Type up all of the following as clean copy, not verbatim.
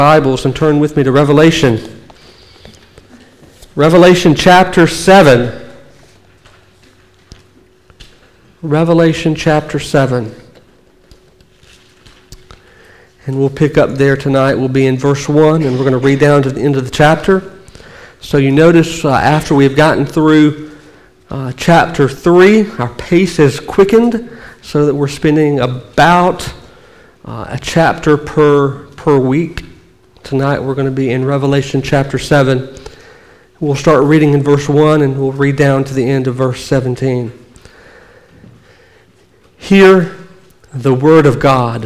Bibles and turn with me to Revelation. Revelation chapter 7. Revelation chapter 7. And we'll pick up there tonight. We'll be in verse 1, and we're going to read down to the end of the chapter. So you notice after we've gotten through chapter 3, our pace has quickened so that we're spending about a chapter per week. Tonight we're going to be in Revelation chapter 7. We'll start reading in verse 1 and we'll read down to the end of verse 17. Hear the word of God.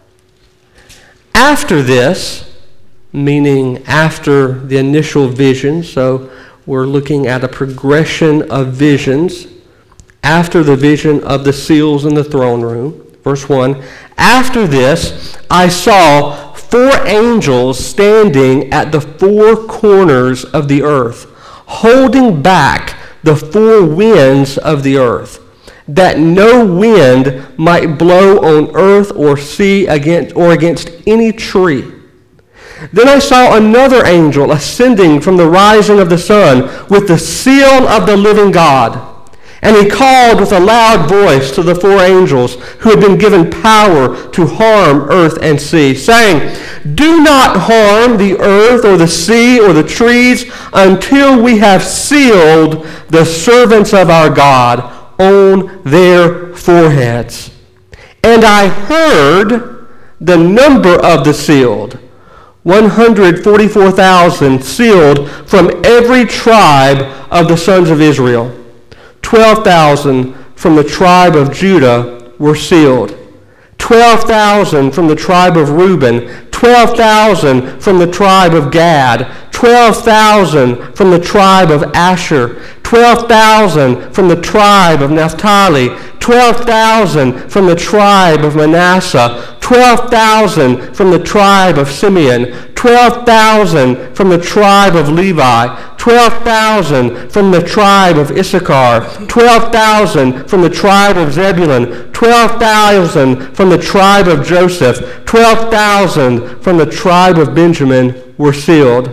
After this, meaning after the initial vision, so we're looking at a progression of visions. After the vision of the seals in the throne room, verse 1, after this I saw 4 angels standing at the 4 corners of the earth, holding back the 4 winds of the earth, that no wind might blow on earth or sea against any tree. Then I saw another angel ascending from the rising of the sun with the seal of the living God. And he called with a loud voice to the 4 angels who had been given power to harm earth and sea, saying, do not harm the earth or the sea or the trees until we have sealed the servants of our God on their foreheads. And I heard the number of the sealed, 144,000 sealed from every tribe of the sons of Israel. 12,000 from the tribe of Judah were sealed. 12,000 from the tribe of Reuben. 12,000 from the tribe of Gad. 12,000 from the tribe of Asher. 12,000 from the tribe of Naphtali. 12,000 from the tribe of Manasseh. 12,000 from the tribe of Simeon. 12,000 from the tribe of Levi. 12,000 from the tribe of Issachar. 12,000 from the tribe of Zebulun. 12,000 from the tribe of Joseph. 12,000 from the tribe of Benjamin were sealed.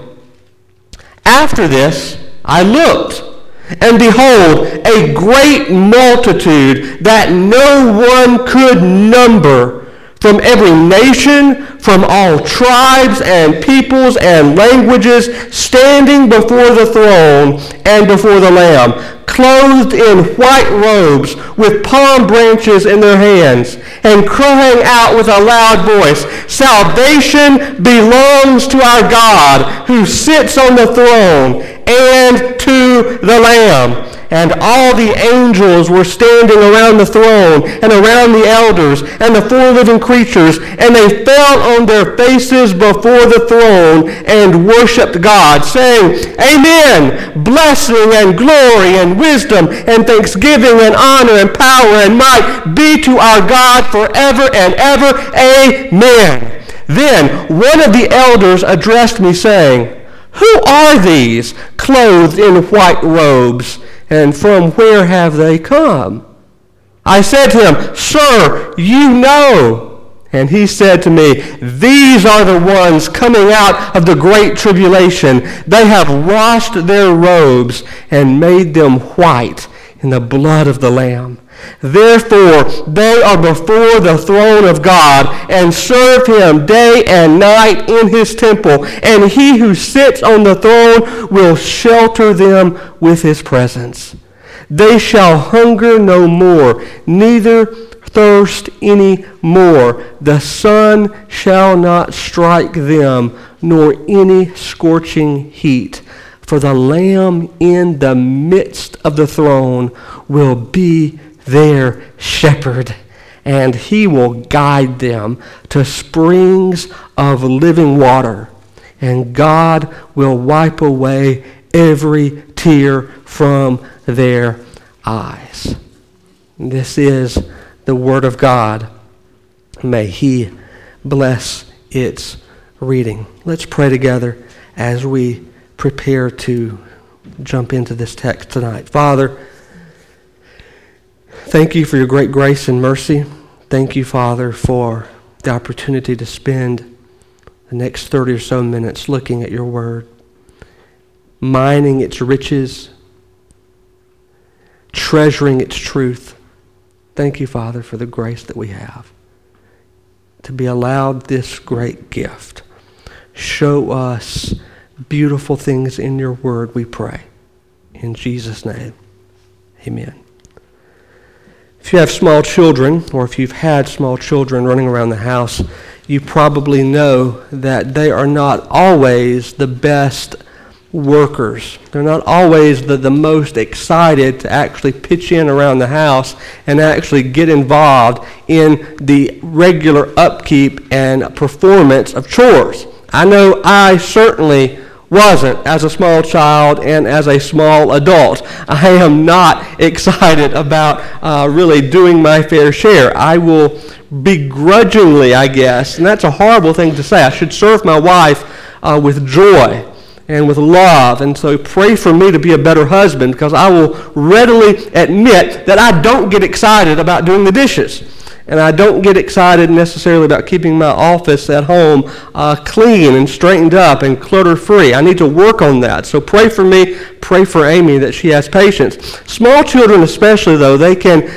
After this, I looked, and behold, a great multitude that no one could number, from every nation, from all tribes and peoples and languages, standing before the throne and before the Lamb, clothed in white robes, with palm branches in their hands, and crying out with a loud voice, salvation belongs to our God, who sits on the throne, and to the Lamb. And all the angels were standing around the throne and around the elders and the 4 living creatures, and they fell on their faces before the throne and worshipped God, saying, Amen, blessing and glory and wisdom and thanksgiving and honor and power and might be to our God forever and ever. Amen. Then one of the elders addressed me, saying, who are these clothed in white robes? And from where have they come? I said to him, Sir, you know. And he said to me, these are the ones coming out of the great tribulation. They have washed their robes and made them white in the blood of the Lamb. Therefore, they are before the throne of God and serve him day and night in his temple. And he who sits on the throne will shelter them with his presence. They shall hunger no more, neither thirst any more. The sun shall not strike them, nor any scorching heat. For the Lamb in the midst of the throne will be their shepherd, and he will guide them to springs of living water, and God will wipe away every tear from their eyes. This is the word of God. May he bless its reading. Let's pray together as we prepare to jump into this text tonight. Father, thank you for your great grace and mercy. Thank you, Father, for the opportunity to spend the next 30 or so minutes looking at your word, mining its riches, treasuring its truth. Thank you, Father, for the grace that we have to be allowed this great gift. Show us beautiful things in your word, we pray. In Jesus' name, amen. If you have small children, or if you've had small children running around the house, you probably know that they are not always the best workers. They're not always the most excited to actually pitch in around the house and actually get involved in the regular upkeep and performance of chores. I know I certainly wasn't as a small child and as a small adult. I am not excited about really doing my fair share. I will begrudgingly, I guess, and that's a horrible thing to say. I should serve my wife with joy and with love, and so pray for me to be a better husband, because I will readily admit that I don't get excited about doing the dishes. And I don't get excited necessarily about keeping my office at home clean and straightened up and clutter-free. I need to work on that. So pray for me, pray for Amy that she has patience. Small children especially, though, they can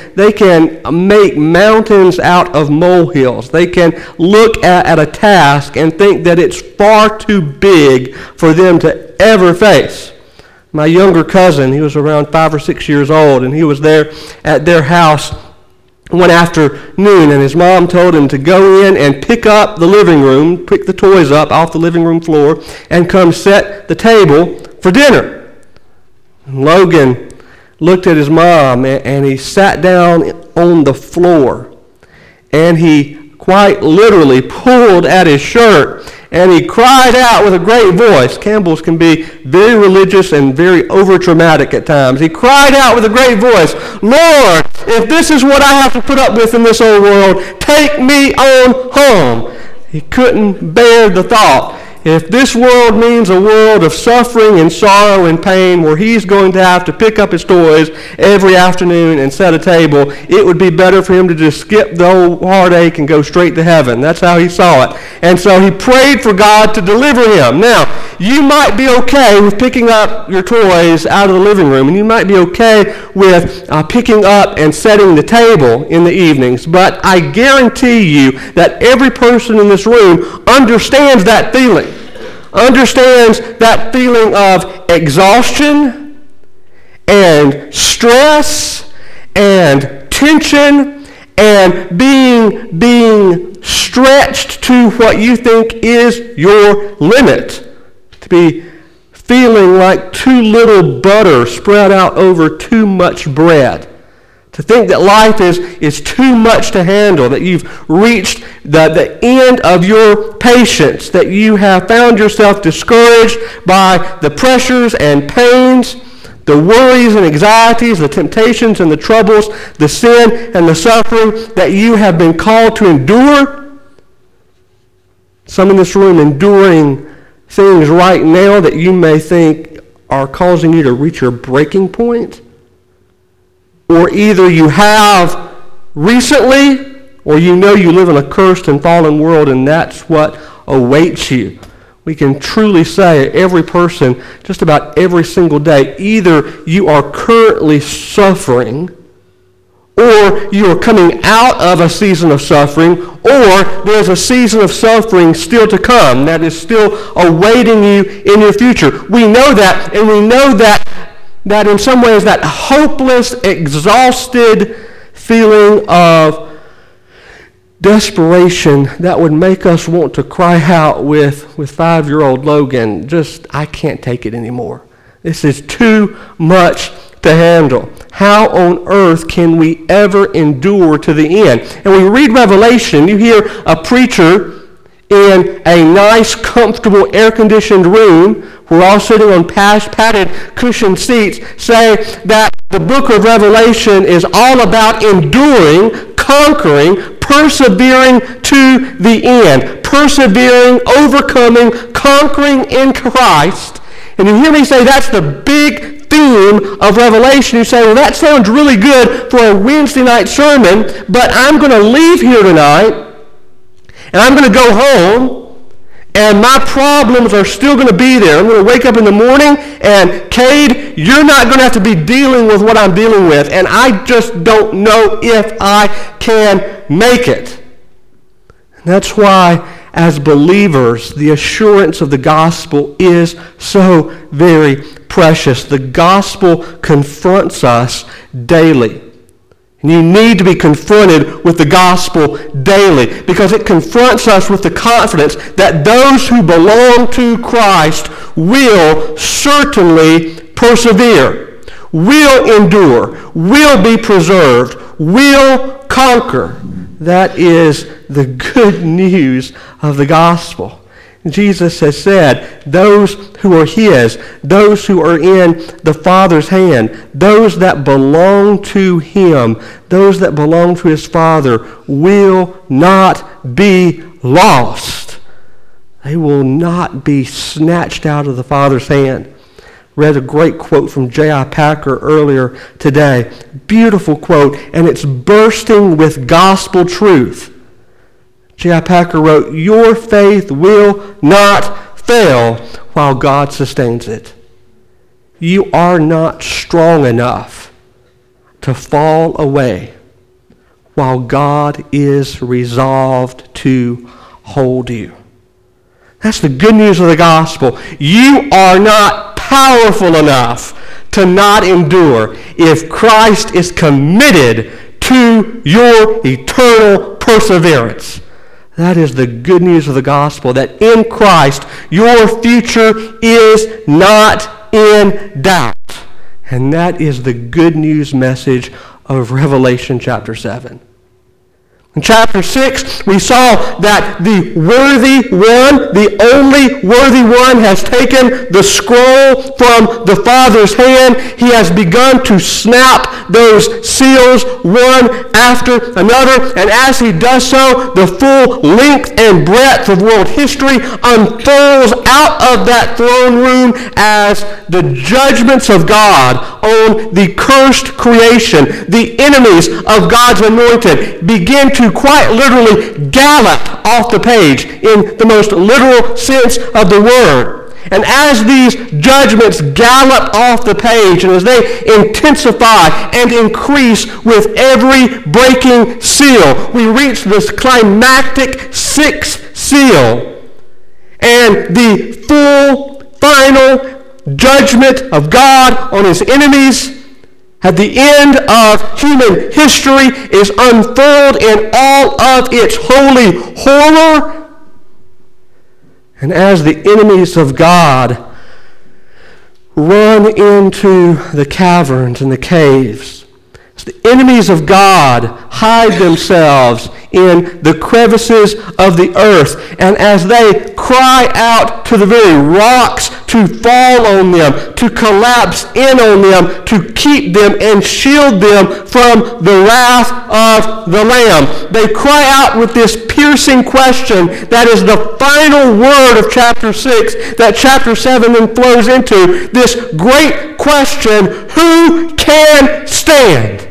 make mountains out of molehills. They can look at a task and think that it's far too big for them to ever face. My younger cousin, he was around 5 or 6 years old, and he was there at their house one afternoon, and his mom told him to go in and pick up the living room, pick the toys up off the living room floor, and come set the table for dinner. And Logan looked at his mom, and he sat down on the floor, and he quite literally pulled at his shirt, and he cried out with a great voice. Campbells can be very religious and very overdramatic at times. He cried out with a great voice, "Lord, if this is what I have to put up with in this old world, take me on home." He couldn't bear the thought. If this world means a world of suffering and sorrow and pain where he's going to have to pick up his toys every afternoon and set a table, it would be better for him to just skip the whole heartache and go straight to heaven. That's how he saw it. And so he prayed for God to deliver him. Now, you might be okay with picking up your toys out of the living room, and you might be okay with picking up and setting the table in the evenings, but I guarantee you that every person in this room understands that feeling. Understands that feeling of exhaustion and stress and tension and being stretched to what you think is your limit. To be feeling like too little butter spread out over too much bread. To think that life is too much to handle, that you've reached the end of your patience, that you have found yourself discouraged by the pressures and pains, the worries and anxieties, the temptations and the troubles, the sin and the suffering that you have been called to endure. Some in this room enduring things right now that you may think are causing you to reach your breaking point. Or either you have recently, or you know you live in a cursed and fallen world, and that's what awaits you. We can truly say every person, just about every single day, either you are currently suffering, or you are coming out of a season of suffering, or there's a season of suffering still to come that is still awaiting you in your future. We know that, and we know that in some ways that hopeless, exhausted feeling of desperation that would make us want to cry out with 5-year-old Logan, just, I can't take it anymore. This is too much to handle. How on earth can we ever endure to the end? And we read Revelation, you hear a preacher in a nice, comfortable, air-conditioned room, we're all sitting on padded cushioned seats, say that the book of Revelation is all about enduring, conquering, persevering to the end. Persevering, overcoming, conquering in Christ. And you hear me say that's the big theme of Revelation. You say, well, that sounds really good for a Wednesday night sermon, but I'm going to leave here tonight, and I'm going to go home, And my problems are still going to be there. I'm going to wake up in the morning, and Cade, you're not going to have to be dealing with what I'm dealing with. And I just don't know if I can make it. And that's why, as believers, the assurance of the gospel is so very precious. The gospel confronts us daily. And you need to be confronted with the gospel daily because it confronts us with the confidence that those who belong to Christ will certainly persevere, will endure, will be preserved, will conquer. That is the good news of the gospel. Jesus has said, those who are His, those who are in the Father's hand, those that belong to Him, those that belong to His Father will not be lost. They will not be snatched out of the Father's hand. Read a great quote from J.I. Packer earlier today. Beautiful quote, and it's bursting with gospel truth. J.I. Packer wrote, "Your faith will not fail while God sustains it. You are not strong enough to fall away while God is resolved to hold you." That's the good news of the gospel. You are not powerful enough to not endure if Christ is committed to your eternal perseverance. That is the good news of the gospel, that in Christ your future is not in doubt. And that is the good news message of Revelation chapter 7. In chapter 6, we saw that the worthy one, the only worthy one, has taken the scroll from the Father's hand. He has begun to snap those seals one after another. And as he does so, the full length and breadth of world history unfolds out of that throne room as the judgments of God on the cursed creation, the enemies of God's anointed, begin to quite literally gallop off the page in the most literal sense of the word. And as these judgments gallop off the page and as they intensify and increase with every breaking seal, we reach this climactic sixth seal. And the full, final judgment of God on His enemies at the end of human history is unfurled in all of its holy horror. And as the enemies of God run into the caverns and the caves, as the enemies of God hide themselves in the crevices of the earth, and as they cry out to the very rocks to fall on them, to collapse in on them, to keep them and shield them from the wrath of the Lamb, they cry out with this piercing question that is the final word of chapter 6 that chapter 7 then flows into, this great question: who can stand?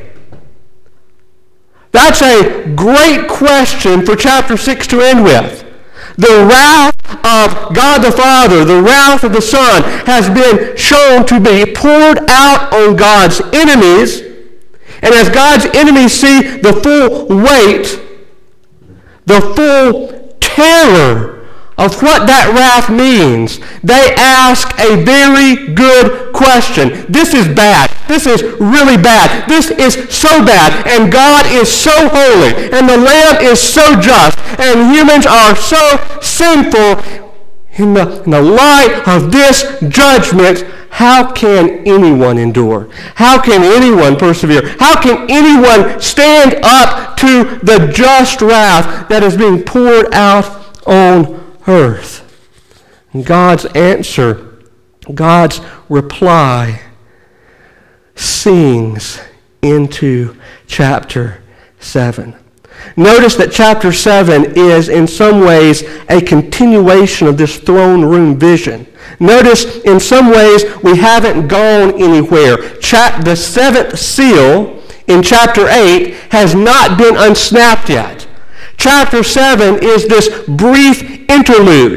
That's a great question for chapter 6 to end with. The wrath of God the Father, the wrath of the Son, has been shown to be poured out on God's enemies. And as God's enemies see the full weight, the full terror of what that wrath means, they ask a very good question. This is bad. This is really bad. This is so bad. And God is so holy. And the Lamb is so just. And humans are so sinful. In the light of this judgment, how can anyone endure? How can anyone persevere? How can anyone stand up to the just wrath that is being poured out on earth? And God's answer, God's reply, sings into chapter 7. Notice that chapter 7 is in some ways a continuation of this throne room vision. Notice in some ways we haven't gone anywhere. The seventh seal in chapter 8 has not been unsnapped yet. Chapter 7 is this brief interlude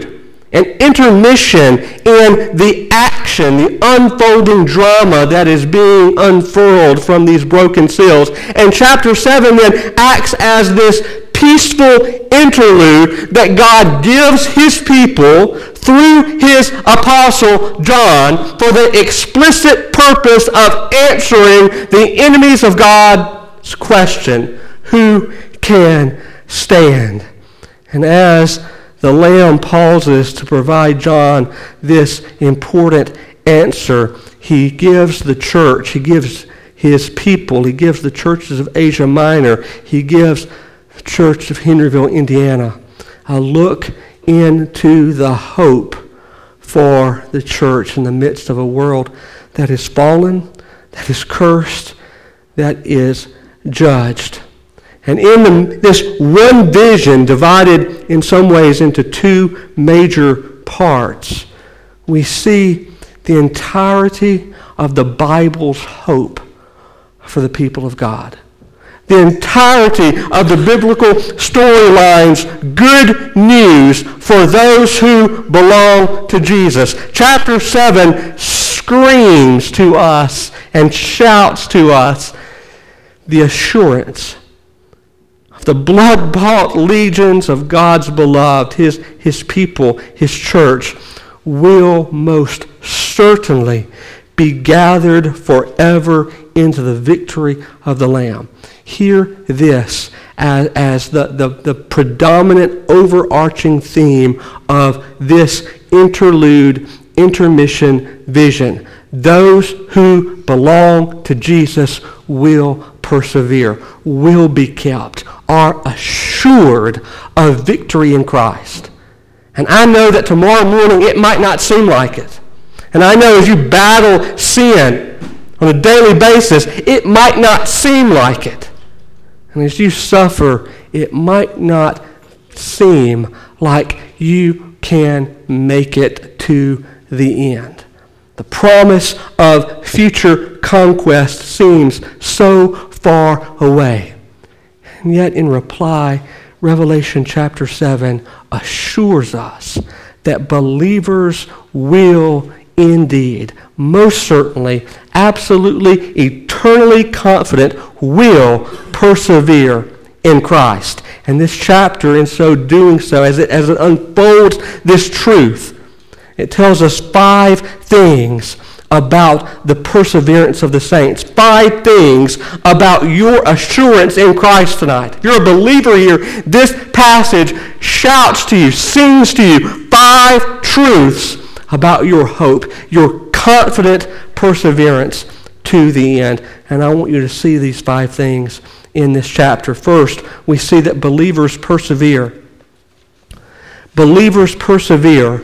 an intermission in the action, the unfolding drama that is being unfurled from these broken seals. And chapter 7 then acts as this peaceful interlude that God gives his people through his apostle John for the explicit purpose of answering the enemies of God's question, who can stand? And as the Lamb pauses to provide John this important answer, he gives the church, he gives his people, he gives the churches of Asia Minor, he gives the church of Henryville, Indiana, a look into the hope for the church in the midst of a world that is fallen, that is cursed, that is judged. And in this one vision, divided in some ways into two major parts, we see the entirety of the Bible's hope for the people of God. The entirety of the biblical storyline's good news for those who belong to Jesus. Chapter 7 screams to us and shouts to us the assurance of the blood-bought legions of God's beloved, his people, his church, will most certainly be gathered forever into the victory of the Lamb. Hear this as the predominant overarching theme of this intermission vision. Those who belong to Jesus will persevere, will be kept, are assured of victory in Christ. And I know that tomorrow morning it might not seem like it. And I know as you battle sin on a daily basis, it might not seem like it. And as you suffer, it might not seem like you can make it to the end. The promise of future conquest seems so far away. And yet in reply, Revelation chapter 7 assures us that believers will indeed, most certainly, absolutely, eternally confident, will persevere in Christ. And this chapter, in so doing so, as it unfolds this truth, it tells us 5 things about the perseverance of the saints. 5 things about your assurance in Christ tonight. If you're a believer here, this passage shouts to you, sings to you 5 truths about your hope, your confident perseverance to the end. And I want you to see these 5 things in this chapter. First, we see that believers persevere. Believers persevere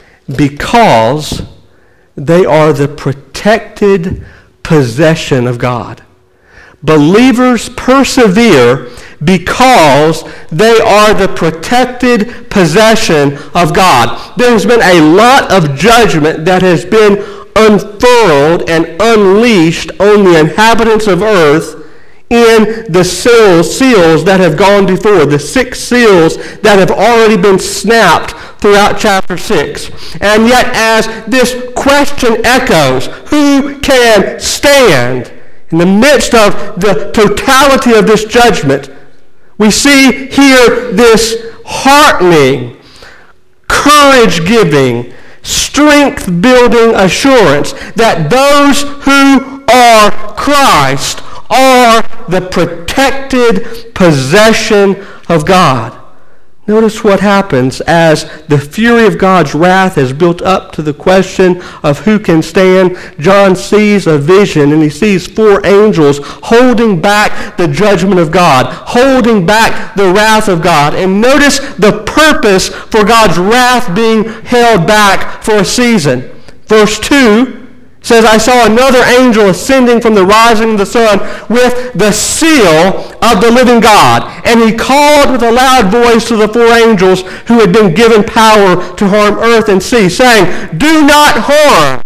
because they are the protected possession of God. Believers persevere because they are the protected possession of God. There's been a lot of judgment that has been unfurled and unleashed on the inhabitants of earth in the seals that have gone before, the 6 seals that have already been snapped throughout chapter 6. And yet as this question echoes, who can stand in the midst of the totality of this judgment, we see here this heartening, courage-giving, strength-building assurance that those who are Christ are the protected possession of God. Notice what happens as the fury of God's wrath is built up to the question of who can stand. John sees a vision, and he sees 4 angels holding back the judgment of God, holding back the wrath of God. And notice the purpose for God's wrath being held back for a season. Verse 2 says, I saw another angel ascending from the rising of the sun with the seal of the living God. And he called with a loud voice to the 4 angels who had been given power to harm earth and sea, saying, do not harm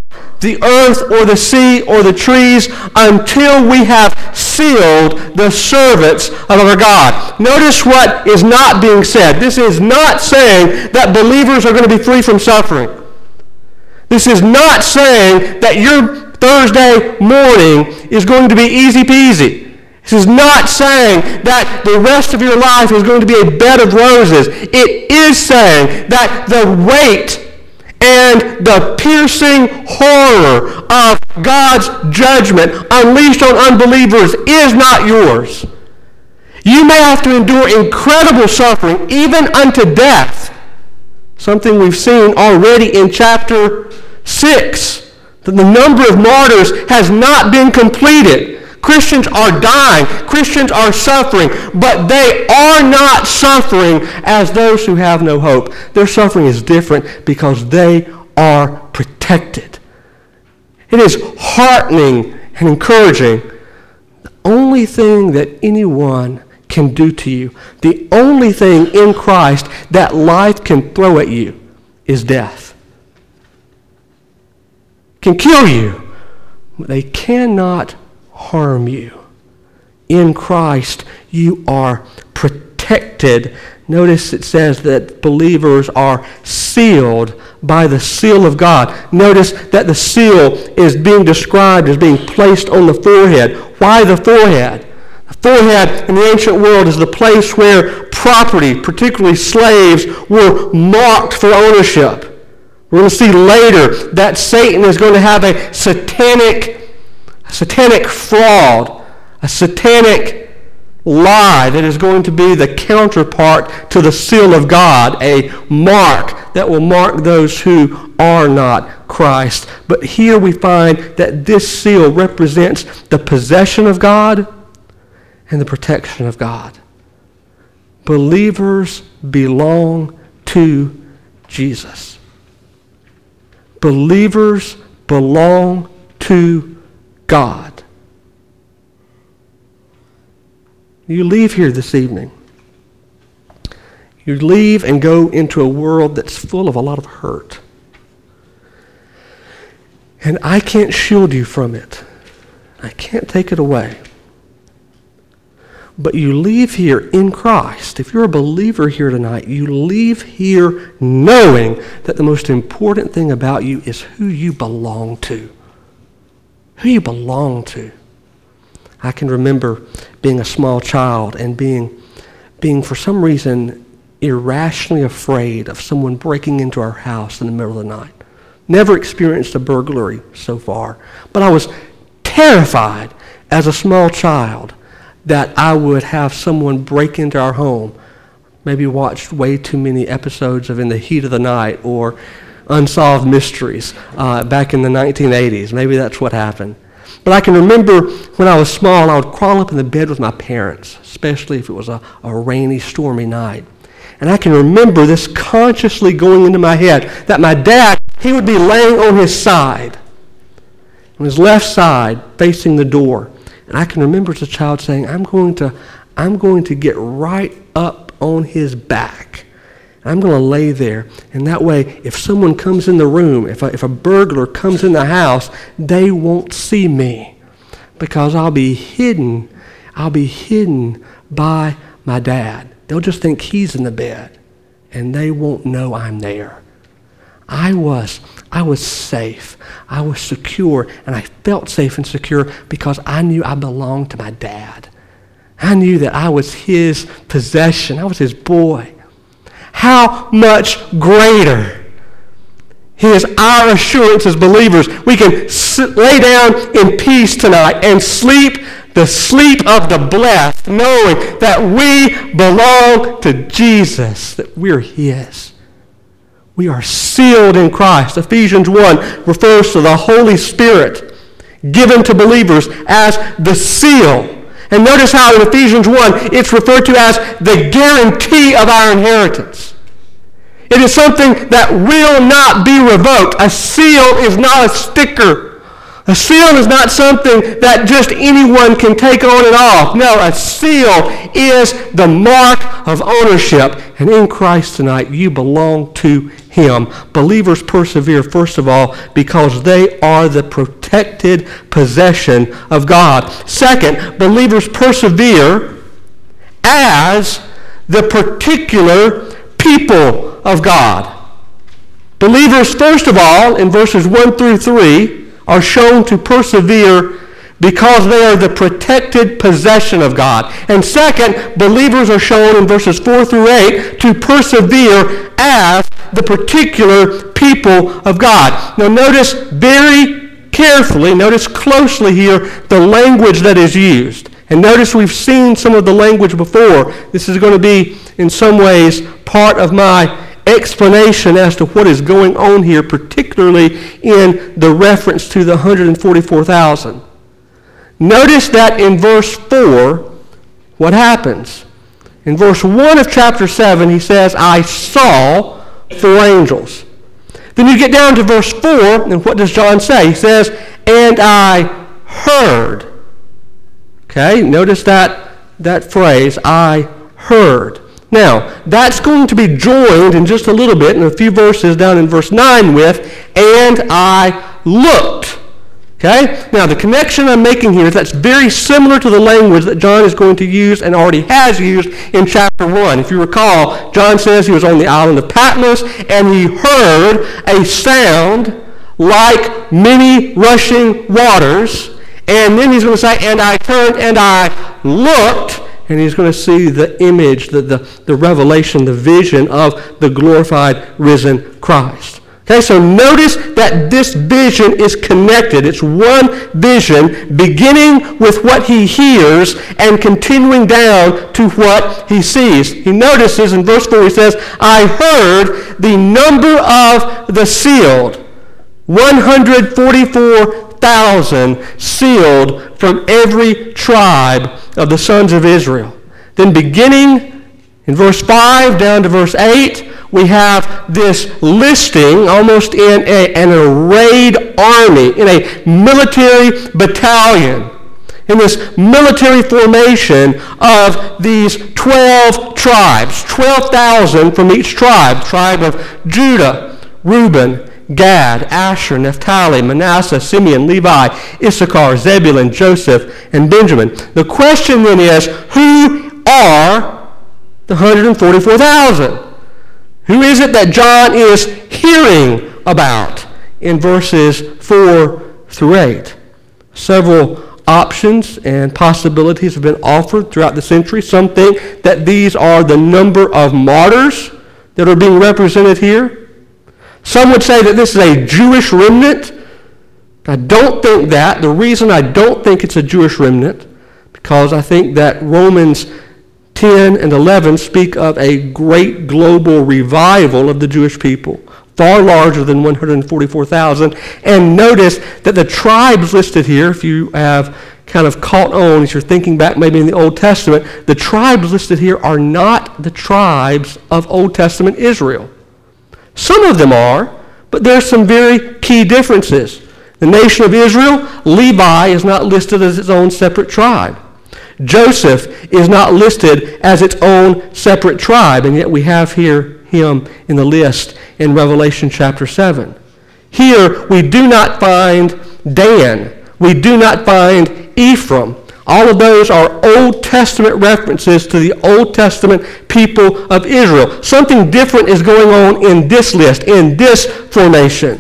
the earth or the sea or the trees until we have sealed the servants of our God. Notice what is not being said. This is not saying that believers are going to be free from suffering. This is not saying that your Thursday morning is going to be easy peasy. This is not saying that the rest of your life is going to be a bed of roses. It is saying that the weight and the piercing horror of God's judgment unleashed on unbelievers is not yours. You may have to endure incredible suffering, even unto death. Something we've seen already in chapter 6, that the number of martyrs has not been completed. Christians are dying. Christians are suffering. But they are not suffering as those who have no hope. Their suffering is different because they are protected. It is heartening and encouraging. The only thing that anyone can do to you, the only thing in Christ that life can throw at you is death. Can kill you. They cannot harm you. In Christ, you are protected. Notice it says that believers are sealed by the seal of God. Notice that the seal is being described as being placed on the forehead. Why the forehead? The forehead in the ancient world is the place where property, particularly slaves, were marked for ownership. We're going to see later that Satan is going to have a satanic fraud, a satanic lie that is going to be the counterpart to the seal of God, a mark that will mark those who are not Christ. But here we find that this seal represents the possession of God and the protection of God. Believers belong to Jesus. Believers belong to God. You leave here this evening. You leave and go into a world that's full of a lot of hurt. And I can't shield you from it. I can't take it away. But you leave here in Christ. If you're a believer here tonight, you leave here knowing that the most important thing about you is who you belong to. Who you belong to. I can remember being a small child and being for some reason irrationally afraid of someone breaking into our house in the middle of the night. Never experienced a burglary so far, but I was terrified as a small child that I would have someone break into our home. Maybe watched way too many episodes of In the Heat of the Night or Unsolved Mysteries back in the 1980s. Maybe that's what happened. But I can remember when I was small, I would crawl up in the bed with my parents, especially if it was a rainy, stormy night. And I can remember this consciously going into my head, that my dad, he would be laying on his side, on his left side, facing the door. And I can remember as a child saying, I'm going to get right up on his back. I'm going to lay there. And that way, if someone comes in the room, if a burglar comes in the house, they won't see me. Because I'll be hidden by my dad. They'll just think he's in the bed. And they won't know I'm there. I was safe. I was secure. And I felt safe and secure because I knew I belonged to my dad. I knew that I was his possession. I was his boy. How much greater is our assurance as believers. We can lay down in peace tonight and sleep the sleep of the blessed, knowing that we belong to Jesus, that we're his. We are sealed in Christ. Ephesians 1 refers to the Holy Spirit given to believers as the seal. And notice how in Ephesians 1 it's referred to as the guarantee of our inheritance. It is something that will not be revoked. A seal is not a sticker. A seal is not something that just anyone can take on and off. No, a seal is the mark of ownership. And in Christ tonight, you belong to him. Believers persevere, first of all, because they are the protected possession of God. Second, believers persevere as the particular people of God. Believers, first of all, in verses 1 through 3, are shown to persevere because they are the protected possession of God. And second, believers are shown in verses 4 through 8 to persevere as the particular people of God. Now notice very carefully, notice closely here the language that is used. And notice we've seen some of the language before. This is going to be, in some ways, part of my explanation as to what is going on here, particularly in the reference to the 144,000. Notice that in verse 4, what happens? In verse 1 of chapter 7, he says, I saw 4 angels. Then you get down to verse 4, and what does John say? He says, and I heard. Okay, notice that phrase, I heard. Now, that's going to be joined in just a little bit, in a few verses down in verse 9 with, and I looked. Okay? Now, the connection I'm making here is that's very similar to the language that John is going to use and already has used in chapter 1. If you recall, John says he was on the island of Patmos and he heard a sound like many rushing waters. And then he's going to say, and I turned and I looked, and he's going to see the image, the revelation, the vision of the glorified, risen Christ. Okay, so notice that this vision is connected. It's one vision beginning with what he hears and continuing down to what he sees. He notices in verse 4, he says, I heard the number of the sealed, 144,000 sealed from every tribe of the sons of Israel. Then beginning in verse 5 down to verse 8, we have this listing almost in an arrayed army, in a military battalion, in this military formation of these 12 tribes, 12,000 from each tribe, tribe of Judah, Reuben, Gad, Asher, Naphtali, Manasseh, Simeon, Levi, Issachar, Zebulun, Joseph, and Benjamin. The question then is, who are the 144,000? Who is it that John is hearing about in verses 4 through 8? Several options and possibilities have been offered throughout the century. Some think that these are the number of martyrs that are being represented here. Some would say that this is a Jewish remnant. I don't think that. The reason I don't think it's a Jewish remnant, because I think that Romans 10 and 11 speak of a great global revival of the Jewish people, far larger than 144,000. And notice that the tribes listed here, if you have kind of caught on as you're thinking back maybe in the Old Testament, the tribes listed here are not the tribes of Old Testament Israel. Some of them are, but there are some very key differences. The nation of Israel, Levi is not listed as its own separate tribe. Joseph is not listed as its own separate tribe, and yet we have here him in the list in Revelation chapter 7. Here we do not find Dan. We do not find Ephraim. All of those are Old Testament references to the Old Testament people of Israel. Something different is going on in this list, in this formation.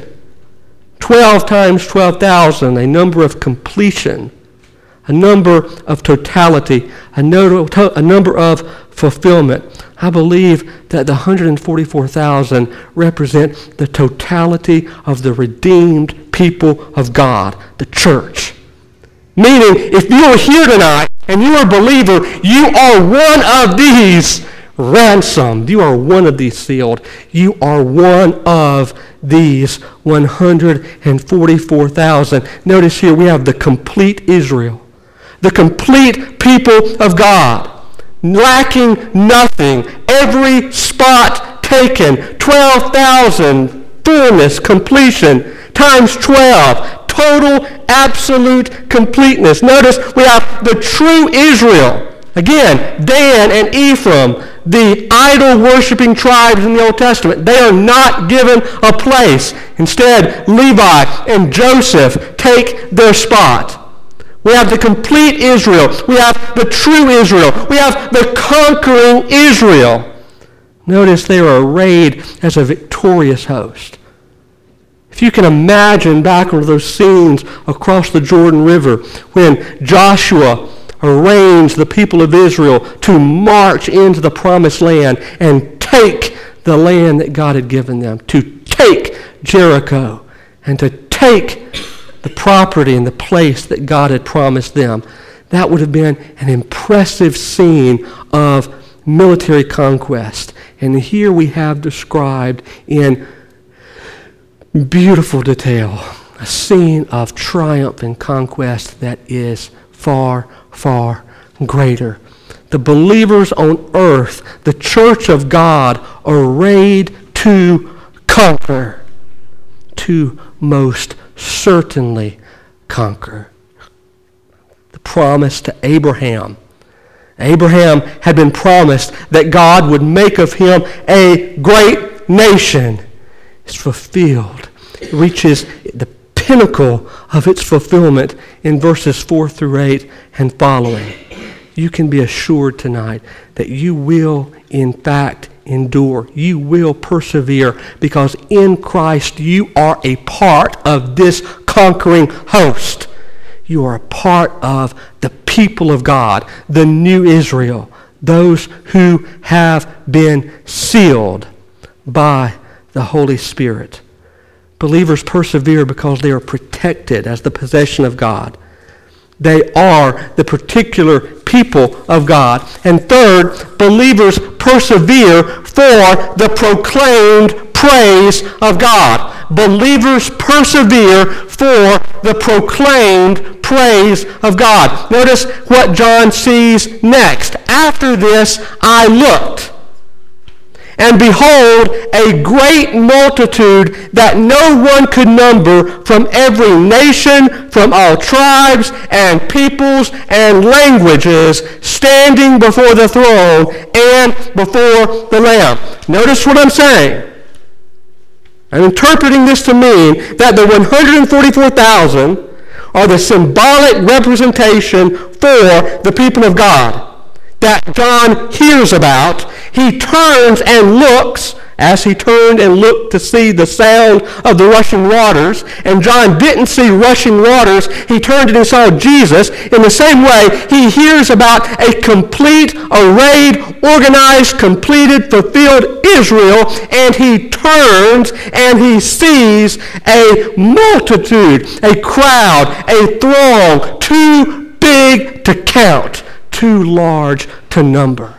12 times 12,000, a number of completion, a number of totality, a number of fulfillment. I believe that the 144,000 represent the totality of the redeemed people of God, the church. Meaning, if you are here tonight and you are a believer, you are one of these ransomed. You are one of these sealed. You are one of these 144,000. Notice here we have the complete Israel, the complete people of God, lacking nothing, every spot taken, 12,000, fullness, completion, times 12, total, absolute completeness. Notice we have the true Israel, Again, Dan and Ephraim, the idol-worshiping tribes in the Old Testament, they are not given a place. Instead, Levi and Joseph take their spot. We have the complete Israel. We have the true Israel. We have the conquering Israel. Notice they are arrayed as a victorious host. If you can imagine back into those scenes across the Jordan River when Joshua arranged the people of Israel to march into the promised land and take the land that God had given them, to take Jericho and to take the property and the place that God had promised them. That would have been an impressive scene of military conquest. And here we have described in beautiful detail a scene of triumph and conquest that is far, far greater. The believers on earth, the church of God, arrayed to conquer, to most certainly conquer. The promise to Abraham. Abraham had been promised that God would make of him a great nation. It's fulfilled. It reaches the pinnacle of its fulfillment in verses 4 through 8 and following. You can be assured tonight that you will, in fact, endure. You will persevere because in Christ you are a part of this conquering host. You are a part of the people of God, the new Israel, those who have been sealed by the Holy Spirit. Believers persevere because they are protected as the possession of God. They are the particular people of God. And third, believers persevere for the proclaimed praise of God. Believers persevere for the proclaimed praise of God. Notice what John sees next. After this I looked, and behold, a great multitude that no one could number, from every nation, from all tribes and peoples and languages, standing before the throne and before the Lamb. Notice what I'm saying. I'm interpreting this to mean that the 144,000 are the symbolic representation for the people of God that John hears about. He turns and looks, as he turned and looked to see the sound of the rushing waters, and John didn't see rushing waters, he turned and he saw Jesus. In the same way, he hears about a complete, arrayed, organized, completed, fulfilled Israel, and he turns and he sees a multitude, a crowd, a throng, too big to count, too large to number.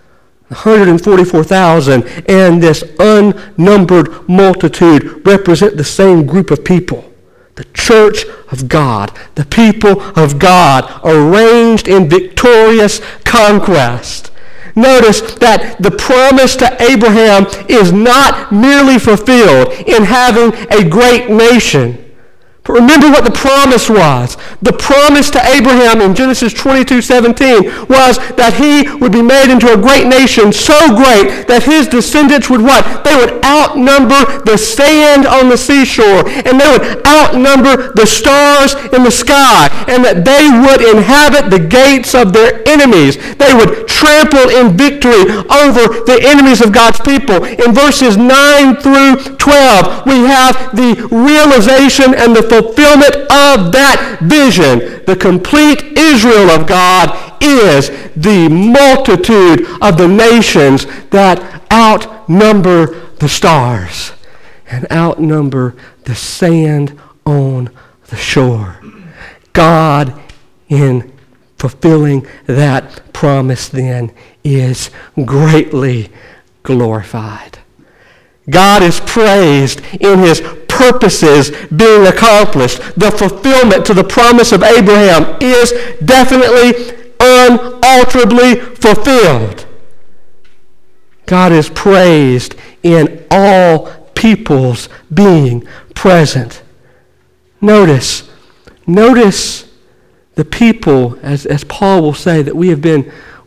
144,000 and this unnumbered multitude represent the same group of people. The church of God, the people of God, arranged in victorious conquest. Notice that the promise to Abraham is not merely fulfilled in having a great nation. But remember what the promise was. The promise to Abraham in Genesis 22:17 was that he would be made into a great nation, so great that his descendants would what? They would outnumber the sand on the seashore, and they would outnumber the stars in the sky, and that they would inhabit the gates of their enemies. They would trample in victory over the enemies of God's people. In verses 9 through 12, we have the realization and the fulfillment of that vision. The complete Israel of God is the multitude of the nations that outnumber the stars and outnumber the sand on the shore. God, in fulfilling that promise, then, is greatly glorified. God is praised in his purposes being accomplished. The fulfillment to the promise of Abraham is definitely, unalterably fulfilled. God is praised in all peoples being present. Notice the people, as Paul will say, that we have been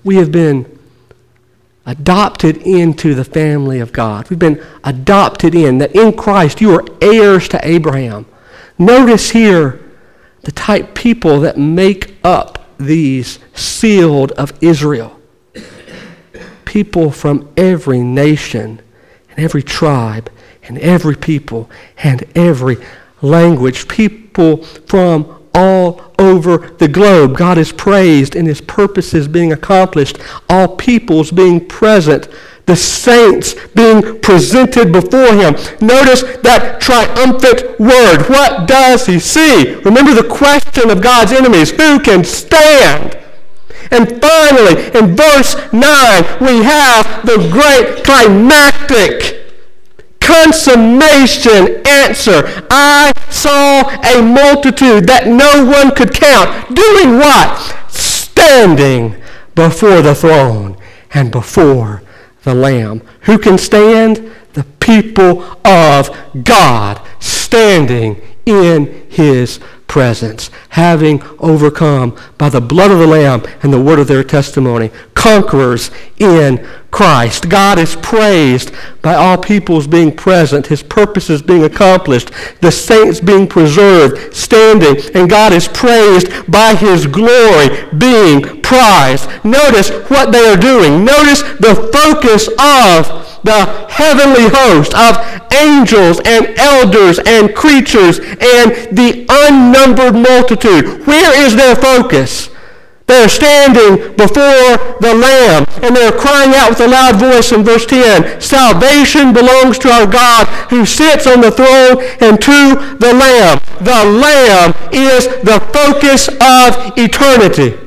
we have been adopted into the family of God. We've been adopted in, that in Christ you are heirs to Abraham. Notice here the type people that make up these sealed of Israel. People from every nation and every tribe and every people and every language. People from all over the globe. God is praised and his purposes being accomplished. All peoples being present. The saints being presented before him. Notice that triumphant word. What does he see? Remember the question of God's enemies. Who can stand? And finally, in verse 9, we have the great climactic consummation answer. I saw a multitude that no one could count. Doing what? Standing before the throne and before the Lamb. Who can stand? The people of God standing in his presence, having overcome by the blood of the Lamb and the word of their testimony, conquerors in Christ. God is praised by all peoples being present, his purposes being accomplished, the saints being preserved, standing, and God is praised by his glory being prized. Notice what they are doing. Notice the focus of the heavenly host of angels and elders and creatures and the unnumbered multitude. Where is their focus? They're standing before the Lamb, and they're crying out with a loud voice in verse 10, salvation belongs to our God who sits on the throne and to the Lamb. The Lamb is the focus of eternity.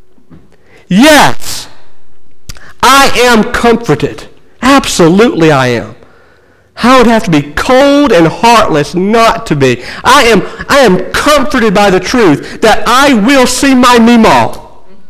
Yes, I am comforted. Absolutely I am. I would have to be cold and heartless not to be. I am comforted by the truth that I will see my Meemaw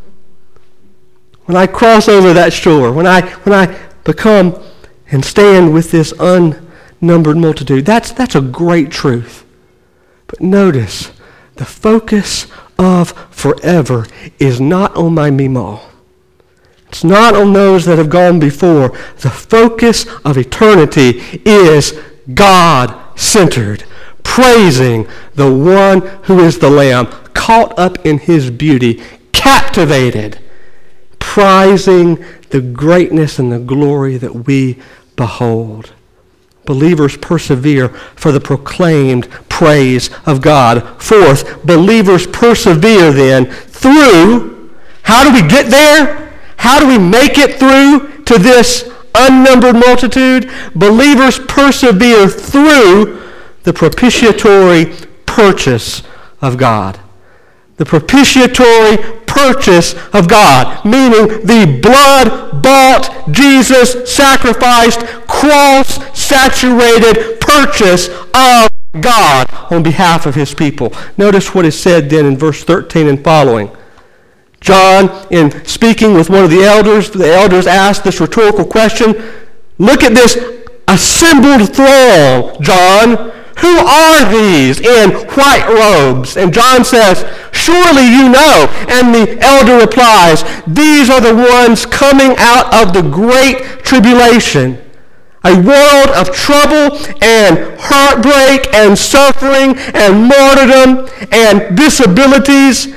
when I cross over that shore, when I become and stand with this unnumbered multitude. That's a great truth. But notice, the focus of forever is not on my Meemaw. It's not on those that have gone before. The focus of eternity is God-centered, praising the one who is the Lamb, caught up in his beauty, captivated, prizing the greatness and the glory that we behold. Believers persevere for the proclaimed praise of God. Fourth, believers persevere then through, how do we get there? How do we make it through to this unnumbered multitude? Believers persevere through the propitiatory purchase of God. The propitiatory purchase of God, meaning the blood-bought, Jesus-sacrificed, cross-saturated purchase of God on behalf of his people. Notice what is said then in verse 13 and following. John, in speaking with one of the elders asked this rhetorical question. Look at this assembled throng, John. Who are these in white robes? And John says, surely you know. And the elder replies, these are the ones coming out of the great tribulation. A world of trouble and heartbreak and suffering and martyrdom and disabilities.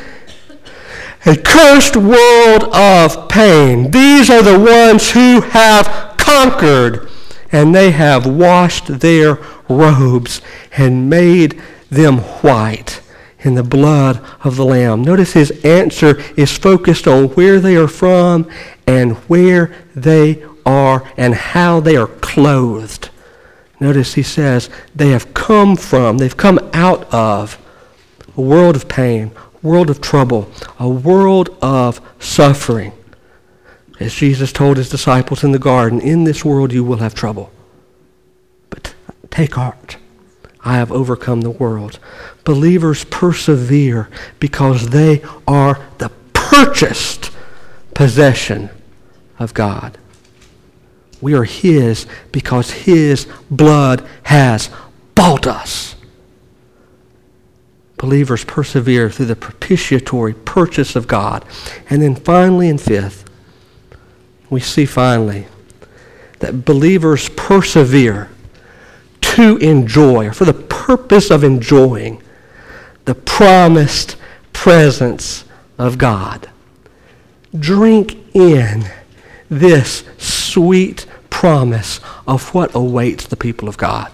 A cursed world of pain. These are the ones who have conquered, and they have washed their robes and made them white in the blood of the Lamb. Notice his answer is focused on where they are from and where they are and how they are clothed. Notice he says they've come out of a world of pain, world of trouble, a world of suffering. As Jesus told his disciples in the garden, in this world you will have trouble. But take heart. I have overcome the world. Believers persevere because they are the purchased possession of God. We are his because his blood has bought us. Believers persevere through the propitiatory purchase of God. And then finally, and fifth, we see finally that believers persevere to enjoy, or for the purpose of enjoying, the promised presence of God. Drink in this sweet promise of what awaits the people of God.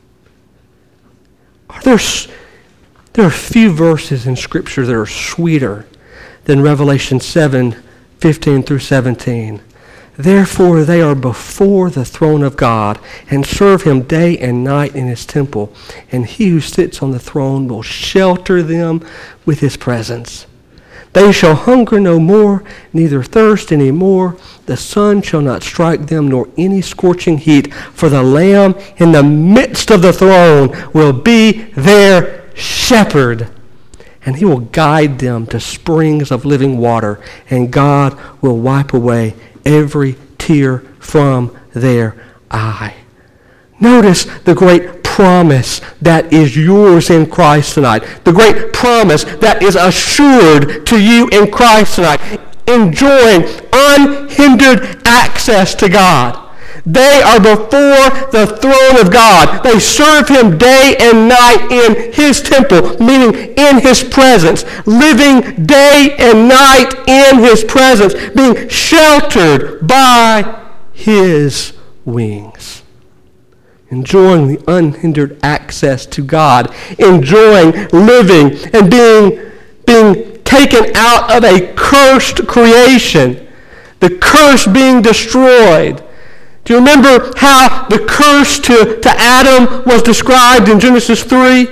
There are few verses in Scripture that are sweeter than Revelation 7:15 through 17. Therefore they are before the throne of God and serve him day and night in his temple. And he who sits on the throne will shelter them with his presence. They shall hunger no more, neither thirst any more. The sun shall not strike them, nor any scorching heat. For the Lamb in the midst of the throne will be their shepherd. And he will guide them to springs of living water. And God will wipe away every tear from their eye. Notice the great promise that is yours in Christ tonight. The great promise that is assured to you in Christ tonight. Enjoying unhindered access to God. They are before the throne of God. They serve him day and night in his temple, meaning in his presence, living day and night in his presence, being sheltered by his wings. Enjoying the unhindered access to God, enjoying living and being taken out of a cursed creation, the curse being destroyed. Do you remember how the curse to Adam was described in Genesis 3?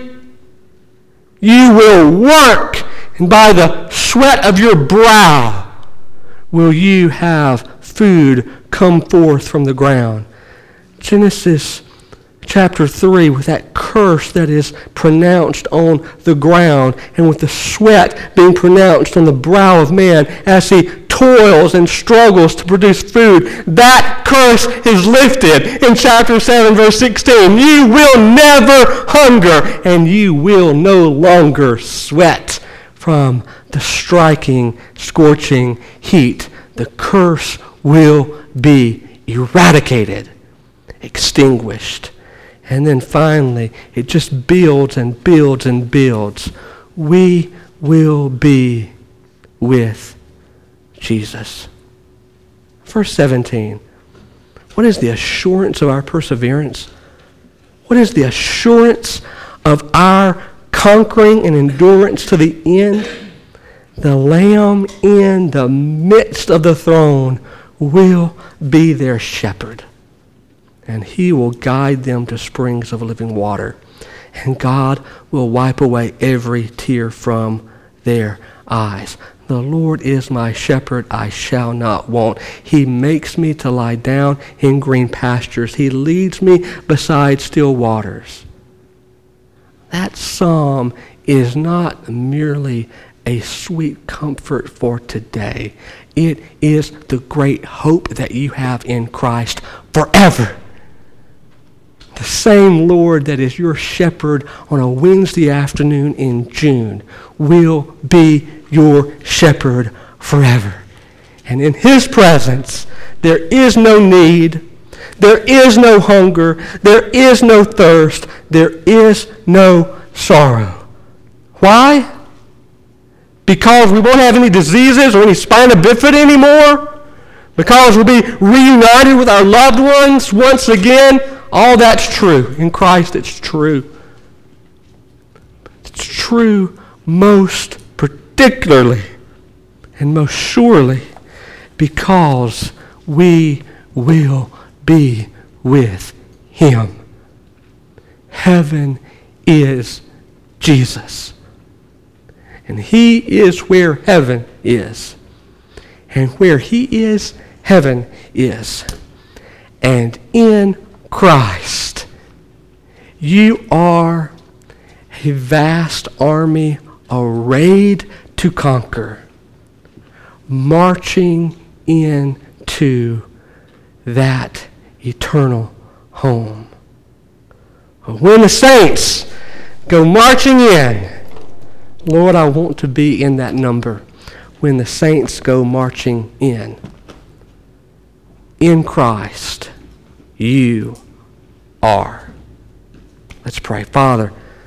You will work, and by the sweat of your brow will you have food come forth from the ground. Genesis chapter 3, with that curse that is pronounced on the ground, and with the sweat being pronounced on the brow of man as he toils and struggles to produce food, that curse is lifted in chapter 7, verse 16. You will never hunger, and you will no longer sweat from the striking, scorching heat. The curse will be eradicated, extinguished. And then finally, it just builds and builds and builds. We will be with Jesus. Verse 17. What is the assurance of our perseverance? What is the assurance of our conquering and endurance to the end? The Lamb in the midst of the throne will be their shepherd. And he will guide them to springs of living water. And God will wipe away every tear from their eyes. The Lord is my shepherd, I shall not want. He makes me to lie down in green pastures. He leads me beside still waters. That psalm is not merely a sweet comfort for today. It is the great hope that you have in Christ forever. The same Lord that is your shepherd on a Wednesday afternoon in June will be your shepherd forever. And in his presence, there is no need, there is no hunger, there is no thirst, there is no sorrow. Why? Because we won't have any diseases or any spina bifida anymore? Because we'll be reunited with our loved ones once again? All that's true. In Christ, it's true. It's true most particularly and most surely because we will be with him. Heaven is Jesus. And he is where heaven is. And where he is, heaven is. And in Christ, you are a vast army arrayed to conquer, marching into that eternal home. When the saints go marching in, Lord, I want to be in that number when the saints go marching in. in Christ, you are. Let's pray. Father,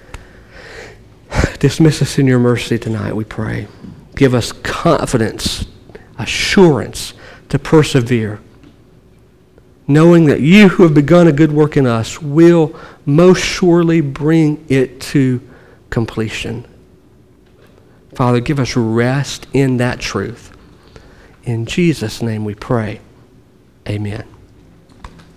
dismiss us in your mercy tonight, we pray. Give us confidence, assurance to persevere, knowing that you who have begun a good work in us will most surely bring it to completion. Father, give us rest in that truth. In Jesus' name we pray. Amen.